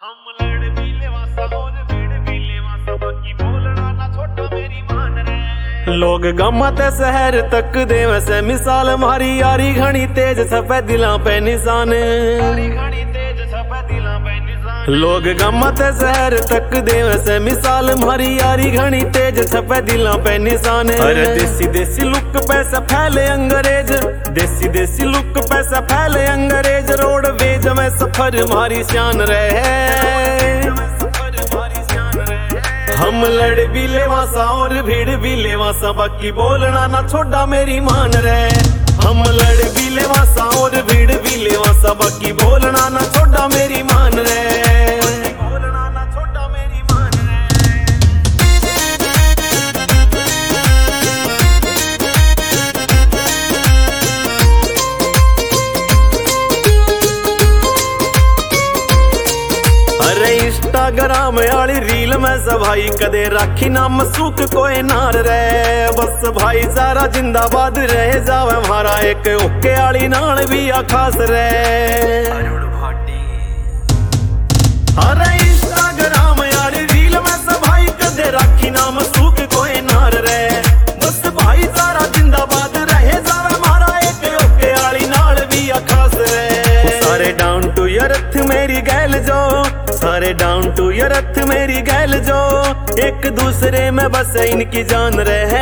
हम लड़ भी लेवासा और भीड़ भी लेवासा, बाकी बोलना ना छोटा मेरी मान रे। लोग गम्मा ते शहर तक दे वैसे मिसाल मारी यारी घनी तेज सफेद दिलां पे निशान। लोग गम्मा ते शहर तक दे वैसे मिसाल मारी यारी घनी तेज सफेद दिलां पे निशान। अरे देसी देसी लुक पैसा फैले अंग्रेज, देसी देसी लुक पैसा फैले अंग्रेज। रोड वेज में सफर मारी शान रहे। हम लड़ भी लेवासा और भीड़ भी लेवासा, बाकी बोलना ना छोड़ा मेरी मान रे। हम लड़ भी लेवासा और भीड़ भी लेवासा, बाकी बोलना ना छोड़ा मेरी मान रे। बोलना ना छोड़ा मेरी मान इंस्टाग्राम वाली रील में सभाई कदे राखी ना मसूक कोई नार रे। बस भाईचारा जिंदाबाद रहे जावे हमारा, एक ओके वाली नाल भी आ खास रे। अरे इंस्टाग्राम वाली रील में सभाई कदे राखी ना मसूक कोई नार रे। बस भाईचारा जिंदाबाद रहे जावे हमारा, एक ओके वाली नाल भी आ खास रे। सारे डाउन टू अर्थ मेरी गैल जो, सारे डाउन टू अर्थ मेरी गैल जो, एक दूसरे में बस इनकी जान रहे।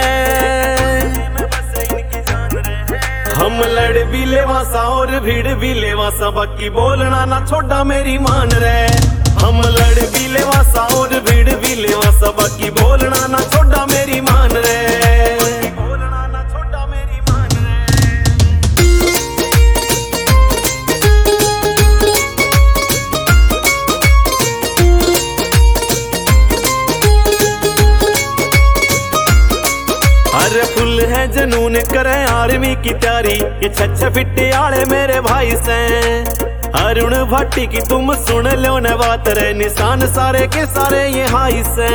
हम लड़ भी लेवासा और भीड़ भी लेवासा, बाकी बोलना ना छोड़ा मेरी मान रे। हम लड़ भी लेवासा और भीड़ भी लेवासा, बाकी बोलना ना छोड़ा मेरी मान रे। बोलना ना छोड़ा मेरी मान रे। फुल है जनून करे आर्मी की तैयारी, ये छछ फिट्टे आले मेरे भाई से। अरुण भट्टी की तुम सुन लो न बात रे, निशान सारे के सारे ये हाई से।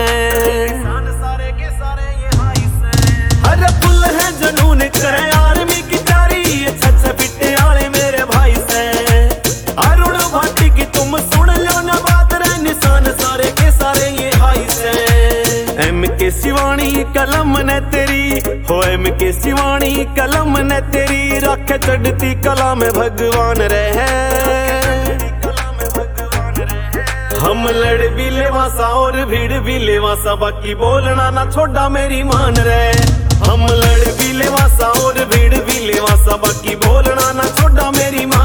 अरे फुल है जनून करे आर्मी की तैयारी, ये छछ फिट्टे आले मेरे भाई से। अरुण भट्टी की तुम सुन लो न बात रे, निशान सारे के सारे ये हाई से। एम के शिवानी कलम ने तेरी हो, एम के शिवानी कलम ने तेरी, रख चढ़ती कला में भगवान रहे। हम लड़ भी लेवासा और भीड़ भी लेवासा, बाकी बोलना ना छोड़ा मेरी मान रे। हम लड़ भी लेवासा और भीड़ भी लेवासा, बाकी बोलना ना छोड़ा मेरी मान।